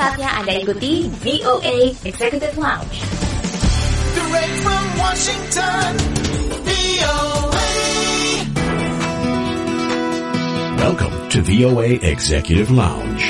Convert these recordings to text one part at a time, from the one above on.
saatnya Anda ikuti VOA Executive Lounge. Direct from Washington, VOA. Welcome to VOA Executive Lounge.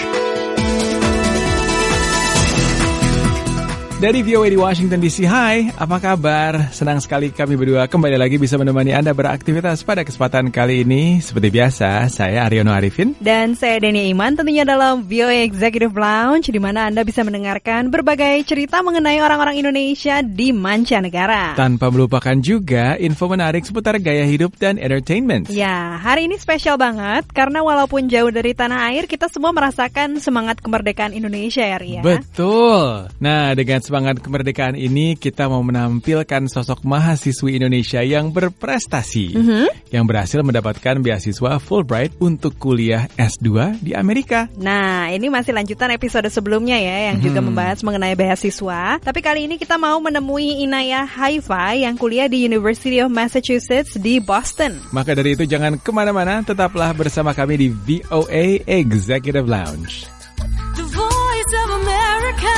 Dari VOA di Washington DC, hai, apa kabar? Senang sekali kami berdua kembali lagi bisa menemani Anda beraktivitas pada kesempatan kali ini. Seperti biasa, saya Aryono Arifin. Dan saya Denia Iman, tentunya dalam VOA Executive Lounge, di mana Anda bisa mendengarkan berbagai cerita mengenai orang-orang Indonesia di mancanegara. Tanpa melupakan juga info menarik seputar gaya hidup dan entertainment. Ya, hari ini spesial banget, karena walaupun jauh dari tanah air, kita semua merasakan semangat kemerdekaan Indonesia ya, Ria. Betul. Nah, dengan semangat kemerdekaan ini kita mau menampilkan sosok mahasiswi Indonesia yang berprestasi, yang berhasil mendapatkan beasiswa Fulbright untuk kuliah S2 di Amerika. Nah, ini masih lanjutan episode sebelumnya ya, yang juga membahas mengenai beasiswa. Tapi kali ini kita mau menemui Inaya Haifa yang kuliah di University of Massachusetts di Boston. Maka dari itu jangan kemana-mana, tetaplah bersama kami di VOA Executive Lounge. The Voice of America.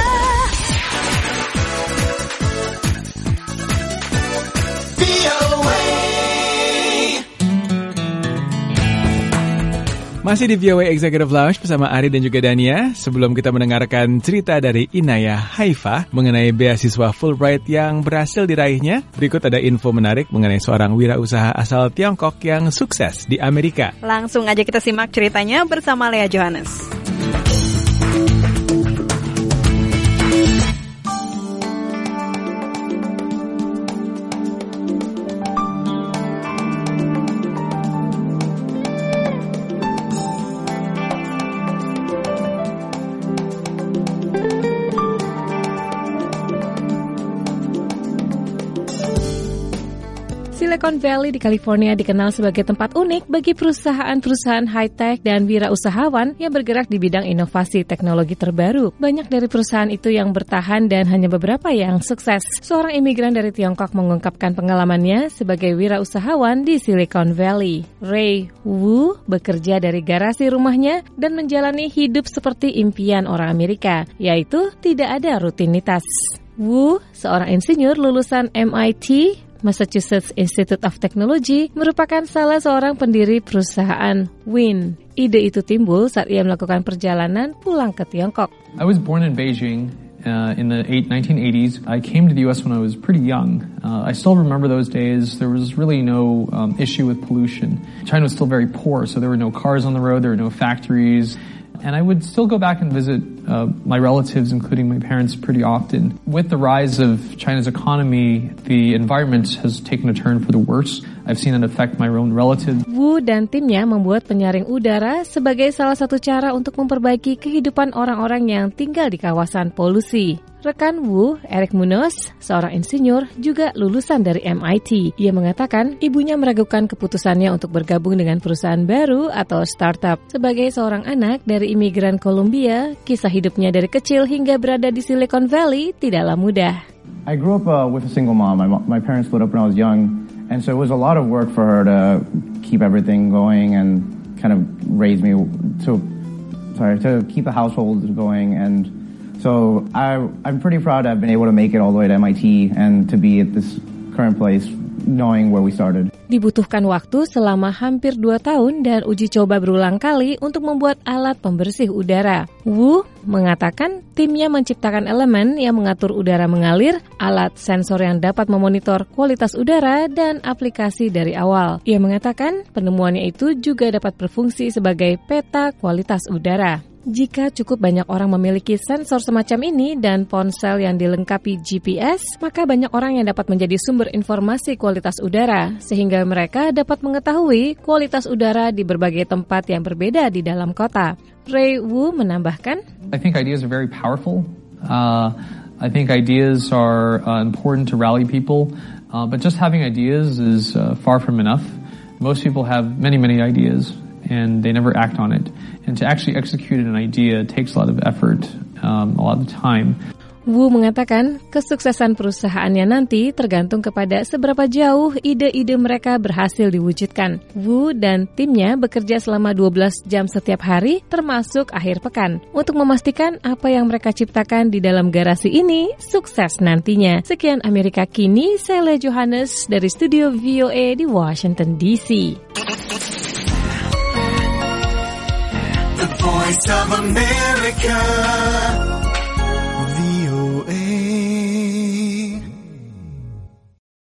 Masih di VOA Executive Lounge bersama Ari dan juga Dania. Sebelum kita mendengarkan cerita dari Inaya Haifa mengenai beasiswa Fulbright yang berhasil diraihnya, berikut ada info menarik mengenai seorang wirausaha asal Tiongkok yang sukses di Amerika. Langsung aja kita simak ceritanya bersama Lea Johannes. Silicon Valley di California dikenal sebagai tempat unik bagi perusahaan-perusahaan high-tech dan wirausahawan yang bergerak di bidang inovasi teknologi terbaru. Banyak dari perusahaan itu yang bertahan dan hanya beberapa yang sukses. Seorang imigran dari Tiongkok mengungkapkan pengalamannya sebagai wirausahawan di Silicon Valley. Ray Wu bekerja dari garasi rumahnya dan menjalani hidup seperti impian orang Amerika, yaitu tidak ada rutinitas. Wu, seorang insinyur lulusan MIT, Massachusetts Institute of Technology, merupakan salah seorang pendiri perusahaan Win. Ide itu timbul saat ia melakukan perjalanan pulang ke Tiongkok. I was born in Beijing in the 1980s. I came to the U.S. when I was pretty young. I still remember those days. There was really no issue with pollution. China was still very poor, so there were no cars on the road, there were no factories. And I would still go back and visit my relatives, including my parents, pretty often. With the rise of China's economy, the environment has taken a turn for the worse. I've seen it affect my own relatives. Wu dan timnya membuat penyaring udara sebagai salah satu cara untuk memperbaiki kehidupan orang-orang yang tinggal di kawasan polusi. Rekan Wu, Eric Munoz, seorang insinyur, juga lulusan dari MIT. Ia mengatakan ibunya meragukan keputusannya untuk bergabung dengan perusahaan baru atau startup. Sebagai seorang anak dari imigran Kolombia, kisah hidupnya dari kecil hingga berada di Silicon Valley tidaklah mudah. I grew up with a single mom. My parents split up when I was young, and so it was a lot of work for her to keep everything going and kind of raise me to keep the household going. And so I'm pretty proud I've been able to make it all the way to MIT and to be at this current place, knowing where we started. Dibutuhkan waktu selama hampir 2 tahun dan uji coba berulang kali untuk membuat alat pembersih udara. Wu mengatakan timnya menciptakan elemen yang mengatur udara mengalir, alat sensor yang dapat memonitor kualitas udara, dan aplikasi dari awal. Ia mengatakan penemuannya itu juga dapat berfungsi sebagai peta kualitas udara. Jika cukup banyak orang memiliki sensor semacam ini dan ponsel yang dilengkapi GPS, maka banyak orang yang dapat menjadi sumber informasi kualitas udara, sehingga mereka dapat mengetahui kualitas udara di berbagai tempat yang berbeda di dalam kota. Ray Wu menambahkan, I think ideas are very powerful. I think ideas are important to rally people, but just having ideas is far from enough. Most people have many ideas, and they never act on it. And to actually execute an idea takes a lot of effort, a lot of time. Wu mengatakan kesuksesan perusahaannya nanti tergantung kepada seberapa jauh ide-ide mereka berhasil diwujudkan. Wu dan timnya bekerja selama 12 jam setiap hari termasuk akhir pekan untuk memastikan apa yang mereka ciptakan di dalam garasi ini sukses nantinya. Sekian Amerika Kini, saya Lea Johannes dari studio VOA di Washington DC. The Voice of America.